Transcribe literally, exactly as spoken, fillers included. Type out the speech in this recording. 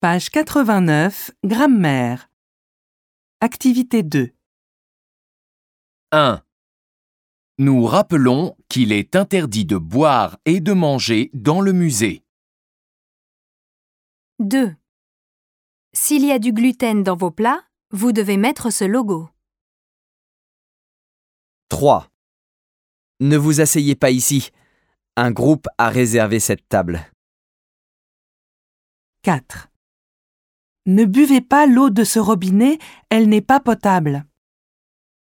Page quatre-vingt-neuf, Grammaire. Activité deux. un. Nous rappelons qu'il est interdit de boire et de manger dans le musée. deux. S'il y a du gluten dans vos plats, vous devez mettre ce logo. trois. Ne vous asseyez pas ici. Un groupe a réservé cette table. quatre. Ne buvez pas l'eau de ce robinet, elle n'est pas potable.